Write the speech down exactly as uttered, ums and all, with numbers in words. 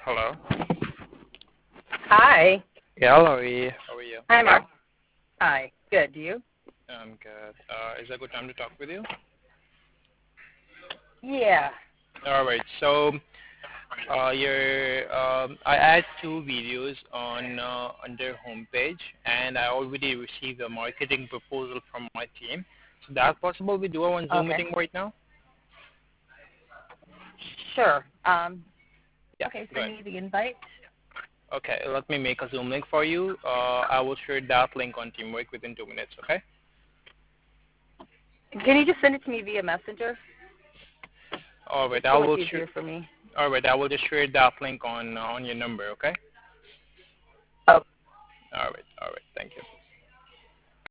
Hello. Hi. Yeah, Laurie. How are you? Hi, Mark. Hi. Good. Do you? I'm good. Uh, is it a good time to talk with you? Yeah. All right. So, uh, your um, I add two videos on uh, under homepage, and I already received a marketing proposal from my team. So, that possible we do a Zoom Okay. meeting right now? Sure. Um. Yeah. Okay. Go Send ahead. me the invite. Okay. Let me make a Zoom link for you. Uh, I will share that link on Teamwork within two minutes. Okay. Can you just send it to me via Messenger, All right. just I so it's will share. easier for me? All right. I will just share that link on uh, on your number. Okay. Oh. All right. All right. Thank you.